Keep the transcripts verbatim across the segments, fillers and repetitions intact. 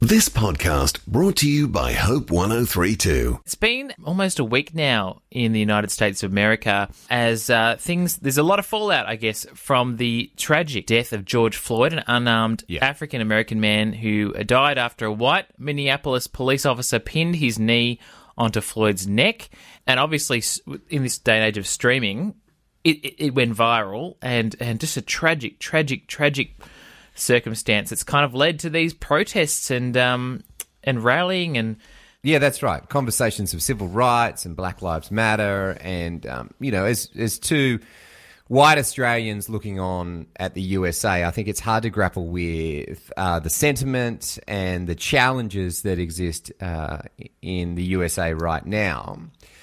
This podcast brought to you by Hope one oh three two. It's been almost a week now in the United States of America as uh, things, there's a lot of fallout, I guess, from the tragic death of George Floyd, an unarmed yeah. African-American man who died after a white Minneapolis police officer pinned his knee onto Floyd's neck. And obviously, in this day and age of streaming, it, it, it went viral and, and just a tragic, tragic, tragic circumstance that's kind of led to these protests and um, and rallying and yeah, that's right. Conversations of civil rights and Black Lives Matter, and um, you know, as as two white Australians looking on at the U S A, I think it's hard to grapple with uh, the sentiment and the challenges that exist uh, in the U S A right now.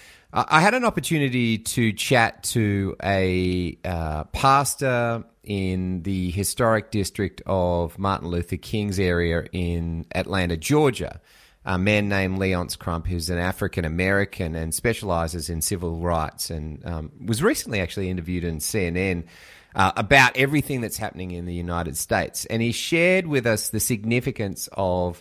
I had an opportunity to chat to a uh, pastor in the historic district of Martin Luther King's area in Atlanta, Georgia, a man named Leonce Crump, who's an African-American and specializes in civil rights, and um, was recently actually interviewed in C N N uh, about everything that's happening in the United States. And he shared with us the significance of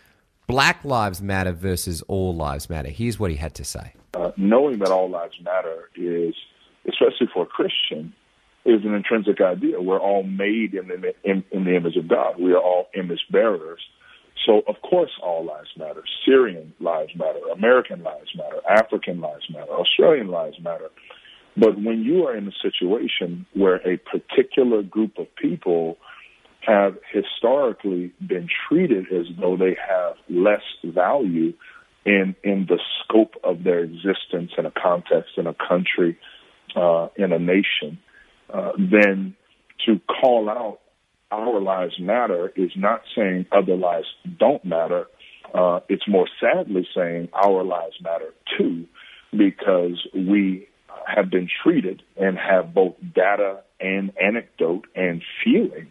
Black Lives Matter versus All Lives Matter. Here's what he had to say. Uh, knowing that all lives matter is, especially for a Christian, is an intrinsic idea. We're all made in the, in, in the image of God. We are all image bearers. So, of course, all lives matter. Syrian lives matter. American lives matter. African lives matter. Australian lives matter. But when you are in a situation where a particular group of people have historically been treated as though they have less value in in the scope of their existence in a context, in a country, uh, in a nation, uh, then to call out our lives matter is not saying other lives don't matter. Uh, it's more sadly saying our lives matter too, because we have been treated and have both data and anecdote and feeling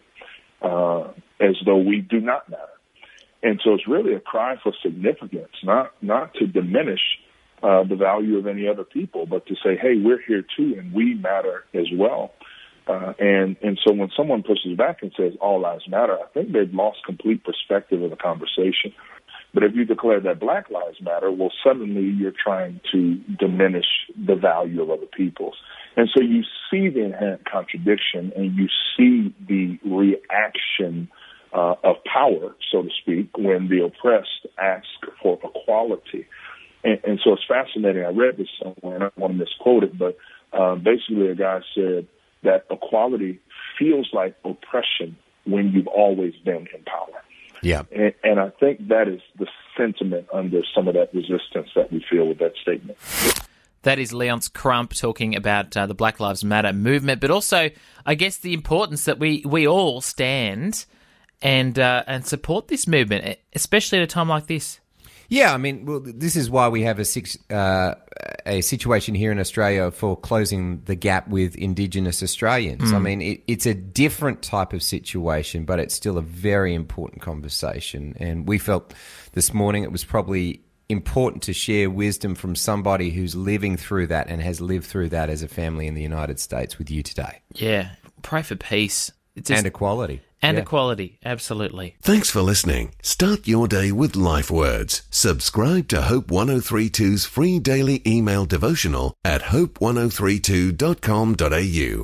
uh, as though we do not matter. And so it's really a cry for significance, not not to diminish uh, the value of any other people, but to say, hey, we're here too, and we matter as well. Uh, and, and so when someone pushes back and says all lives matter, I think they've lost complete perspective of the conversation. But if you declare that Black Lives Matter, well, suddenly you're trying to diminish the value of other people's. And so you see the inherent contradiction, and you see the reaction Uh, of power, so to speak, when the oppressed ask for equality. And, and so it's fascinating. I read this somewhere, and I don't want to misquote it, but uh, basically a guy said that equality feels like oppression when you've always been in power. Yeah. And, and I think that is the sentiment under some of that resistance that we feel with that statement. That is Leonce Crump talking about uh, the Black Lives Matter movement, but also, I guess, the importance that we, we all stand and uh, and support this movement, especially at a time like this. Yeah, I mean, well, this is why we have a six, uh, a situation here in Australia for closing the gap with Indigenous Australians. Mm. I mean, it, it's a different type of situation, but it's still a very important conversation. And we felt this morning it was probably important to share wisdom from somebody who's living through that and has lived through that as a family in the United States with you today. Yeah, pray for peace. It's just, and equality. And yeah. equality, absolutely. Thanks for listening. Start your day with Life Words. Subscribe to Hope one oh three two's free daily email devotional at hope one oh three two dot com dot a u.